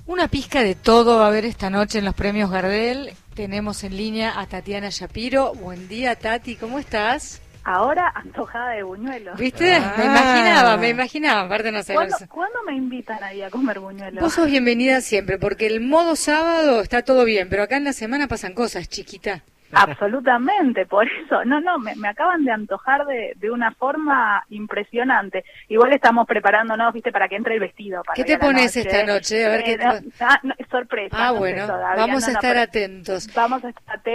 Una pizca de todo va a haber esta noche en los premios Gardel. Tenemos en línea a Tatiana Shapiro. Buen día, Tati, ¿cómo estás? Ahora antojada de buñuelos. ¿Viste? Me imaginaba, aparte no sé. ¿Cuándo me invitan ahí a comer buñuelos? Vos sos bienvenida siempre, porque el modo sábado está todo bien, pero acá en la semana pasan cosas, chiquita. Absolutamente, por eso. Me acaban de antojar de una forma impresionante. Igual estamos preparándonos, viste, para que entre el vestido. Para ¿Qué te pones esta noche? A ver qué es sorpresa. Ah, bueno, vamos a estar atentos. Vamos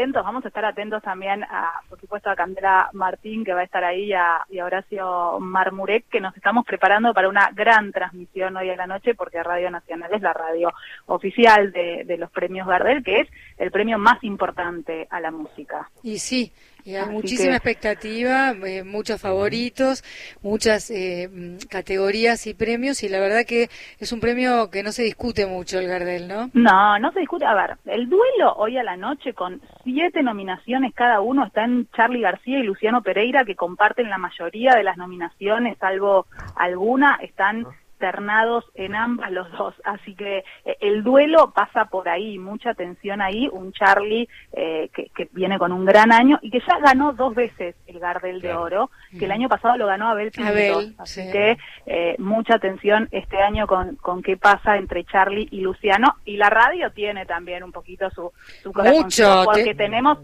a estar atentos también por supuesto, a Candela Martín, que va a estar ahí, y a Horacio Marmurek, que nos estamos preparando para una gran transmisión hoy a la noche, porque Radio Nacional es la radio oficial de los premios Gardel, que es el premio más importante a la música. Y sí, hay muchísima expectativa, muchos favoritos, muchas categorías y premios, y la verdad que es un premio que no se discute mucho el Gardel, ¿no? No se discute. A ver, el duelo hoy a la noche con 7 nominaciones cada uno está en Charly García y Luciano Pereira, que comparten la mayoría de las nominaciones, salvo alguna, están ternados en ambas los dos, así que el duelo pasa por ahí, mucha tensión ahí, un Charly que viene con un gran año y que ya ganó 2 veces el Gardel de Oro, que el año pasado lo ganó Abel Pintos, así que mucha tensión este año con qué pasa entre Charly y Luciano, y la radio tiene también un poquito su corazón, porque tenemos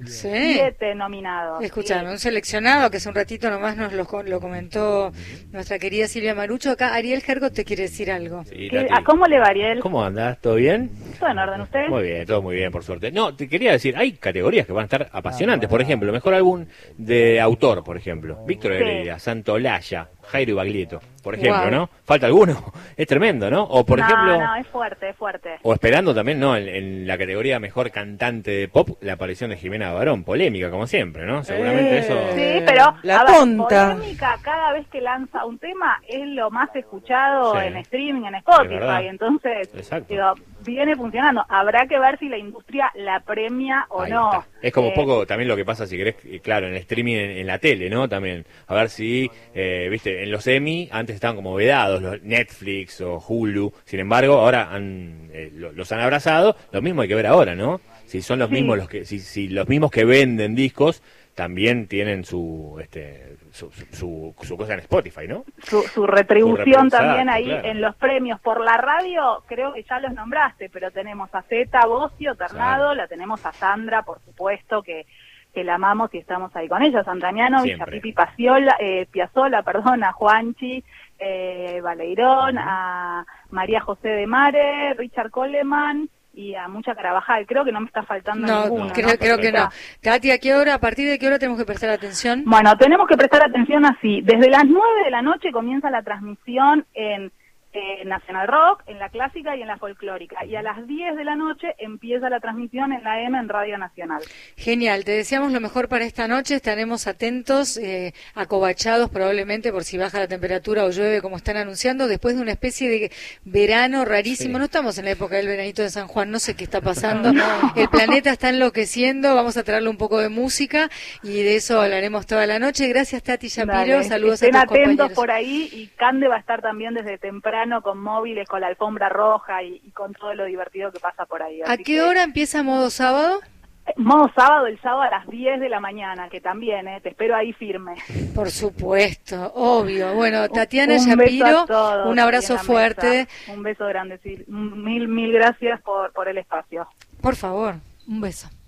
7 nominados. Escuchame, un seleccionado que hace un ratito nomás nos lo comentó nuestra querida Silvia Marucho. Acá Ariel Jergo te quiere decir algo. Sí, ¿Cómo le va, Ariel? ¿Cómo andás? ¿Todo bien? ¿Todo en orden, usted? Muy bien, todo muy bien, por suerte. No, te quería decir, hay categorías que van a estar apasionantes. Por ejemplo, mejor álbum de autor, por ejemplo. Víctor Heredia, Santolaya, Jairo Baglietto, por ejemplo, ¿no? ¿Falta alguno? Es tremendo, ¿no? O por ejemplo... No, es fuerte. O esperando también, ¿no? En la categoría mejor cantante de pop, la aparición de Jimena Barón. Polémica, como siempre, ¿no? Seguramente eso... Sí, pero... La tonta. Polémica, cada vez que lanza un tema, es lo más escuchado en streaming, en Spotify. Entonces, digo, viene funcionando. Habrá que ver si la industria la premia o no. Está. Es como poco también lo que pasa, si querés, claro, en el streaming, en la tele, ¿no? También. A ver si, viste, en los Emmy antes estaban como vedados, los Netflix o Hulu. Sin embargo, ahora los han abrazado. Lo mismo hay que ver ahora, ¿no? Si son los mismos los que, si los mismos que venden discos también tienen su cosa en Spotify, ¿no? Su retribución también ahí, claro. En los premios. Por la radio, creo que ya los nombraste, pero tenemos a Zeta Bocio, Ternado, la tenemos a Sandra, por supuesto, que la amamos y estamos ahí con ella, Sandra Mianovich, a Pipi Piazzolla, a Juanchi, Baleirón, a María José de Mare, Richard Coleman y a Mucha Carabajal. Creo que no me está faltando ninguno. Creo que no. Tati, ¿a partir de qué hora tenemos que prestar atención? Bueno, tenemos que prestar atención así. Desde las 9 de la noche comienza la transmisión en Nacional Rock, en la clásica y en la folclórica. Y a las 10 de la noche empieza la transmisión en la M en Radio Nacional. Genial, te deseamos lo mejor para esta noche. Estaremos atentos, acobachados probablemente por si baja la temperatura o llueve, como están anunciando, después de una especie de verano rarísimo. Sí. No estamos en la época del veranito de San Juan, no sé qué está pasando. El planeta está enloqueciendo. Vamos a traerle un poco de música y de eso hablaremos toda la noche. Gracias, Tati Shapiro. Saludos a tus compañeros. Estén atentos por ahí, y Cande va a estar también desde temprano con móviles, con la alfombra roja y con todo lo divertido que pasa por ahí. ¿A qué hora empieza Modo Sábado? Modo Sábado, el sábado a las 10 de la mañana, que también, te espero ahí firme. Por supuesto, obvio. Bueno, Tatiana Shapiro, un abrazo fuerte. Un beso grande, sí. Mil gracias por el espacio. Por favor, un beso.